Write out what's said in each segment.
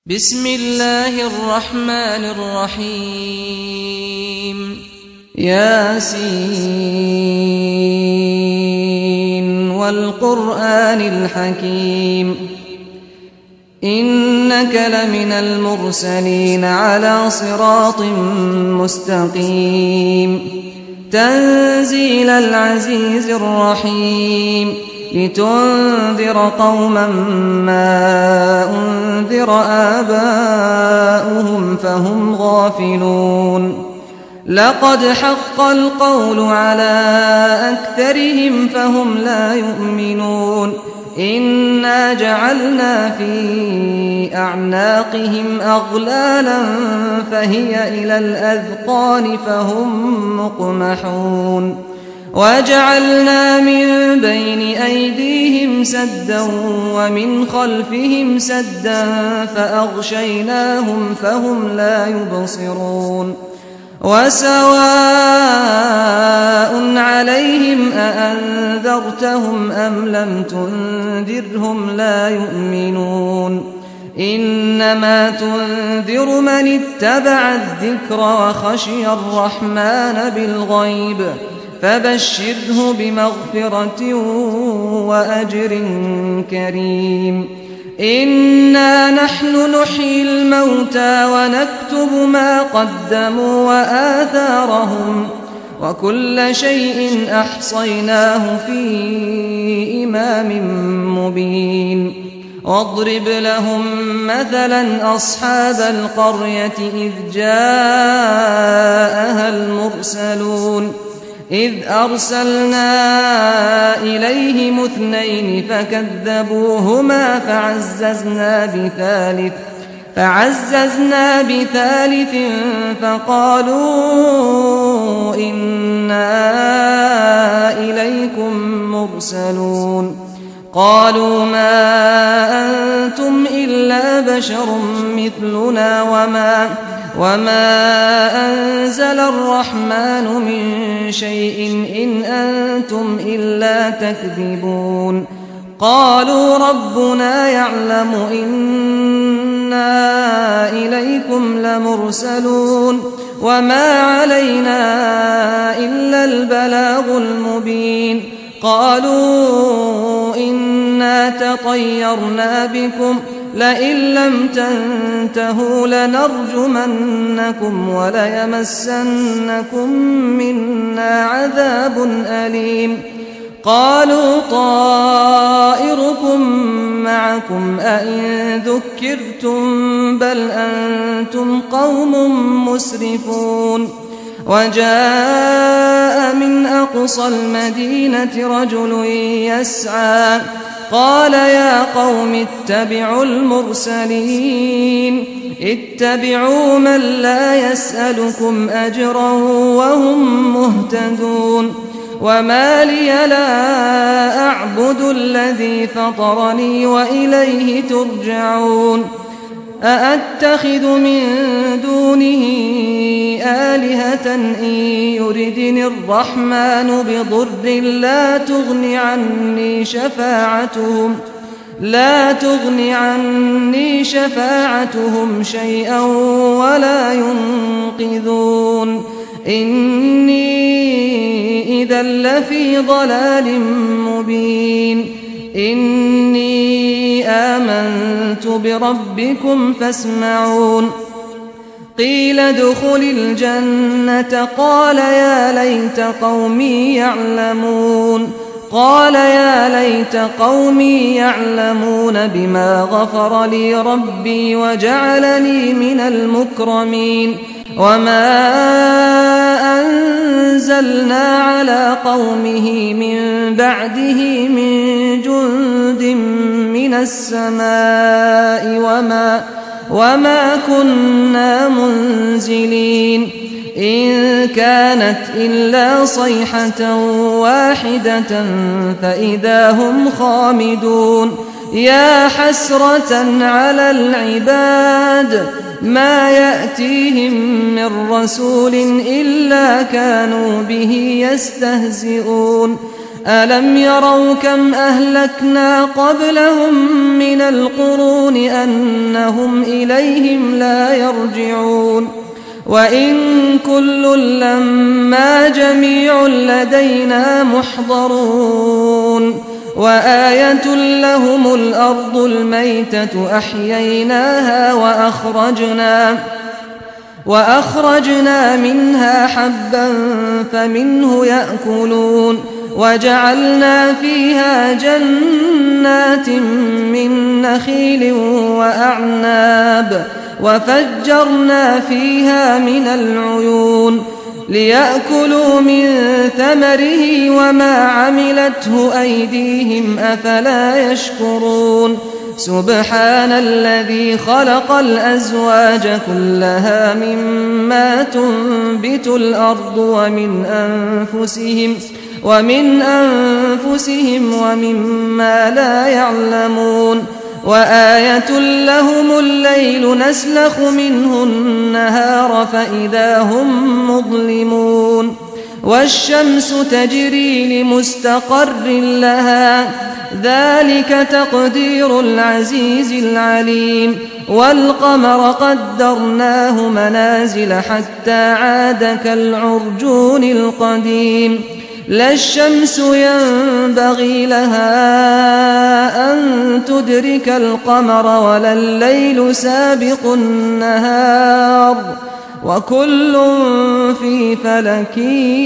بسم الله الرحمن الرحيم ياسين والقرآن الحكيم إنك لمن المرسلين على صراط مستقيم تنزيل العزيز الرحيم لتنذر قوما ما أنذر آباؤهم فهم غافلون لقد حق القول على أكثرهم فهم لا يؤمنون إنا جعلنا في أعناقهم أغلالا فهي إلى الأذقان فهم مقمحون وجعلنا من بين أيديهم سدا ومن خلفهم سدا فأغشيناهم فهم لا يبصرون وسواء عليهم أأنذرتهم أم لم تنذرهم لا يؤمنون إنما تنذر من اتبع الذكر وخشي الرحمن بالغيب فبشره بمغفرة وأجر كريم إنا نحن نحيي الموتى ونكتب ما قدموا وآثارهم وكل شيء أحصيناه في إمام مبين واضرب لهم مثلا أصحاب القرية إذ جاءها المرسلون إذ أرسلنا إليهم اثنين فكذبوهما فعززنا بثالث فقالوا إنا إليكم مرسلون قالوا ما أنتم إلا بشر مثلنا وما أنزل الرحمن من شيء إن أنتم إلا تكذبون قالوا ربنا يعلم إنا إليكم لمرسلون وما علينا إلا البلاغ المبين قالوا إنا تطيرنا بكم لئن لم تنتهوا لنرجمنكم وليمسنكم منا عذاب أليم قالوا طائركم معكم أئن ذكرتم بل أنتم قوم مسرفون وجاء من أقصى المدينة رجل يسعى قال يا قوم اتبعوا المرسلين اتبعوا من لا يسألكم أجرا وهم مهتدون وما لي لا أعبد الذي فطرني وإليه ترجعون أأتخذ من دونه آلهة إن يردني الرحمن بضر لا تغني عني شفاعتهم شيئا ولا ينقذون إني إذا لفي ضلال مبين إني آمنت بربكم فاسمعون قيل ادخل الجنة قال يا ليت قومي يعلمون بما غفر لي ربي وجعلني من المكرمين وما أنزلنا على قومه من بعده من جند من السماء وما كنا منزلين إن كانت إلا صيحة واحدة فإذا هم خامدون يا حسرة على العباد ما يأتيهم من رسول إلا كانوا به يستهزئون ألم يروا كم أهلكنا قبلهم من القرون أنهم إليهم لا يرجعون وإن كل لما جميع لدينا محضرون وآية لهم الأرض الميتة أحييناها وأخرجنا منها حبا فمنه يأكلون وجعلنا فيها جنات من نخيل وأعناب وفجرنا فيها من العيون ليأكلوا من ثمره وما عملته أيديهم أفلا يشكرون سبحان الذي خلق الأزواج كلها مما تنبت الأرض ومن أنفسهم ومما لا يعلمون وآية لهم الليل نسلخ منه النهار فإذا هم مظلمون والشمس تجري لمستقر لها ذلك تقدير العزيز العليم والقمر قدرناه منازل حتى عاد كالعرجون القديم لا الشمس ينبغي لها أن تدرك القمر ولا الليل سابق النهار وكل في فلك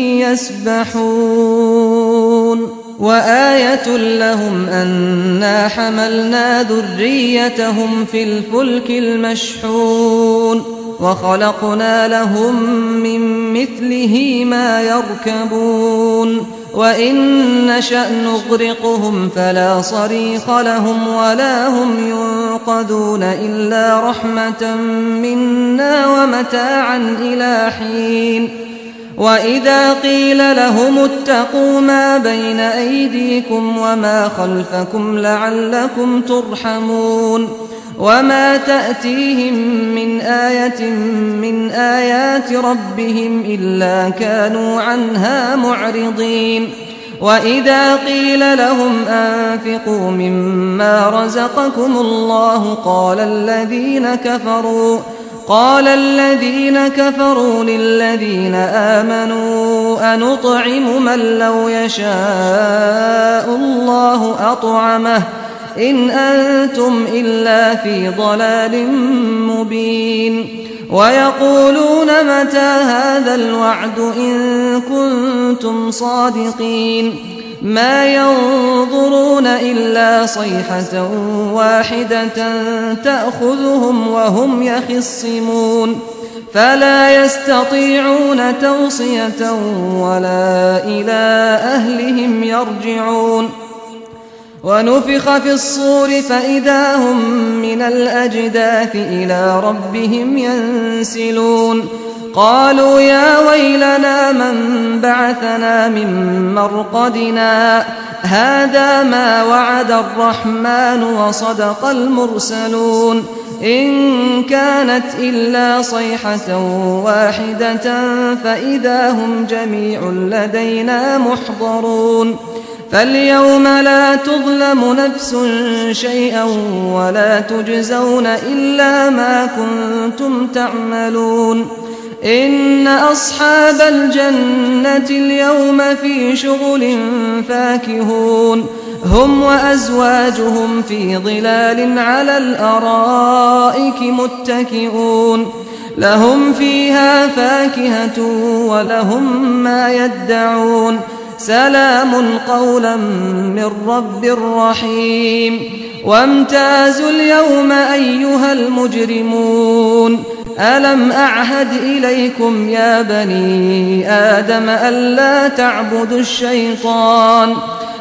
يسبحون وآية لهم أنا حملنا ذريتهم في الفلك المشحون وخلقنا لهم من مثله ما يركبون وإن نشأ نغرقهم فلا صريخ لهم ولا هم ينقذون إلا رحمة منا ومتاعا إلى حين وإذا قيل لهم اتقوا ما بين أيديكم وما خلفكم لعلكم ترحمون وما تأتيهم من آية من آيات ربهم إلا كانوا عنها معرضين وإذا قيل لهم أنفقوا مما رزقكم الله قال الذين كفروا للذين آمنوا أنطعم من لو يشاء الله أطعمه إن أنتم إلا في ضلال مبين ويقولون متى هذا الوعد إن كنتم صادقين ما ينظرون إلا صيحة واحدة تأخذهم وهم يخصمون فلا يستطيعون توصية ولا إلى أهلهم يرجعون ونفخ في الصور فإذا هم من الأجداث إلى ربهم ينسلون قالوا يا ويلنا من بعثنا من مرقدنا هذا ما وعد الرحمن وصدق المرسلون إن كانت إلا صيحة واحدة فإذا هم جميع لدينا محضرون فاليوم لا تظلم نفس شيئا ولا تجزون إلا ما كنتم تعملون إن أصحاب الجنة اليوم في شغل فاكهون هم وأزواجهم في ظلال على الأرائك متكئون لهم فيها فاكهة ولهم ما يدعون سلام قولا من رب رحيم وامتازوا اليوم أيها المجرمون ألم أعهد إليكم يا بني آدم ألا تعبدوا الشيطان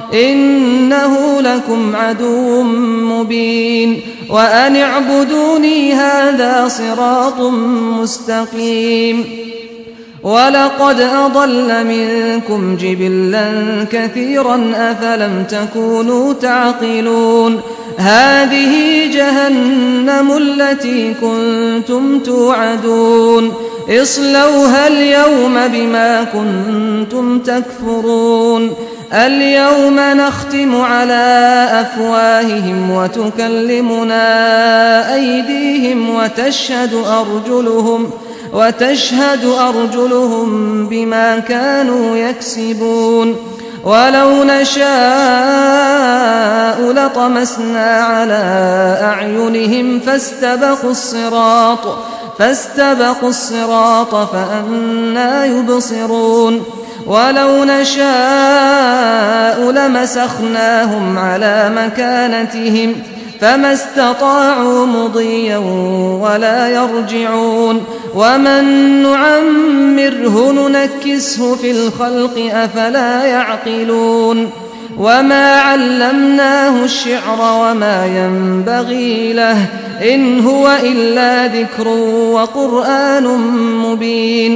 إنه لكم عدو مبين وأن اعبدوني هذا صراط مستقيم ولقد أضل منكم جبلا كثيرا أفلم تكونوا تعقلون هذه جهنم التي كنتم توعدون اصلوها اليوم بما كنتم تكفرون اليوم نختم على أفواههم وتكلمنا أيديهم وتشهد أرجلهم بما كانوا يكسبون ولو نشاء لطمسنا على أعينهم فاستبقوا الصراط فأنى يبصرون ولو نشاء لمسخناهم على مكانتهم فما استطاعوا مضيا ولا يرجعون ومن نعمره ننكسه في الخلق أفلا يعقلون وما علمناه الشعر وما ينبغي له إن هو إلا ذكر وقرآن مبين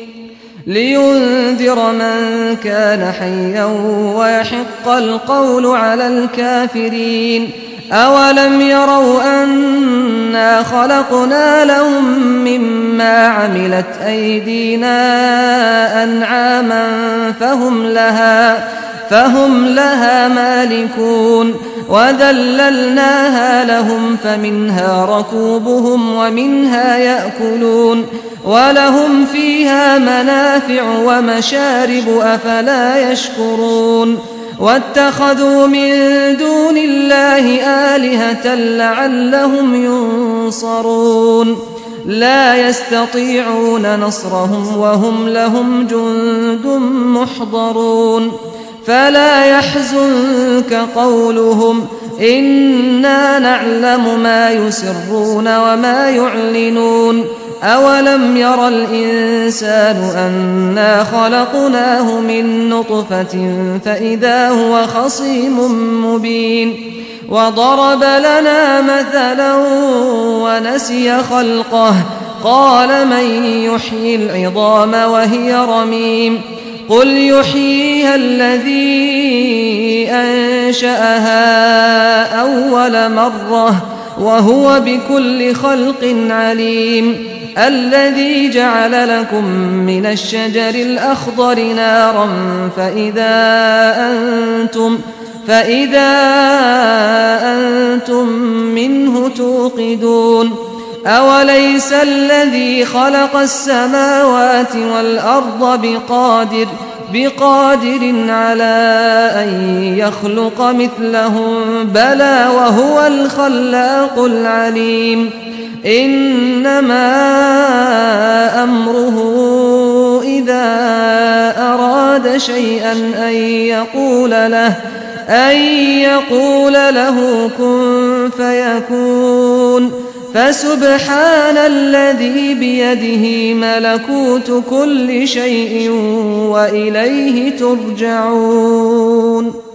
لينذر من كان حيا ويحق القول على الكافرين أولم يروا أنا خلقنا لهم مما عملت أيدينا أنعاما فهم لها مالكون وذللناها لهم فمنها ركوبهم ومنها يأكلون ولهم فيها منافع ومشارب أفلا يشكرون واتخذوا من دون الله آلهة لعلهم ينصرون لا يستطيعون نصرهم وهم لهم جند محضرون فلا يحزنك قولهم إنا نعلم ما يسرون وما يعلنون أولم ير الإنسان أنا خلقناه من نطفة فإذا هو خصيم مبين وضرب لنا مثلا ونسي خلقه قال من يحيي العظام وهي رميم قل يحييها الذي أنشأها أول مرة وهو بكل خلق عليم الذي جعل لكم من الشجر الأخضر نارا فإذا أنتم منه توقدون أوليس الذي خلق السماوات والأرض بقادر على أن يخلق مثلهم بلى وهو الخلاق العليم إنما أمره إذا أراد شيئا أن يقول له كن فيكون فسبحان الذي بيده ملكوت كل شيء وإليه ترجعون